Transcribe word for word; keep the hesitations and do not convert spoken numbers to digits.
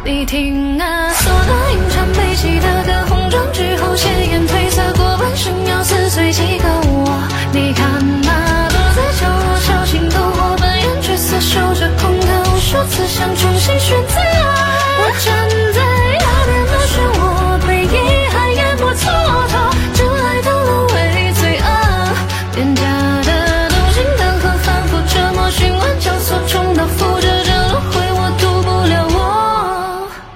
你听啊，唢呐吟唱悲喜的歌，红妆之后鲜艳褪色，过半生要撕碎几个我。你看啊，躲在角落小心斗火，本愿角色守着空的无数次想重新选择。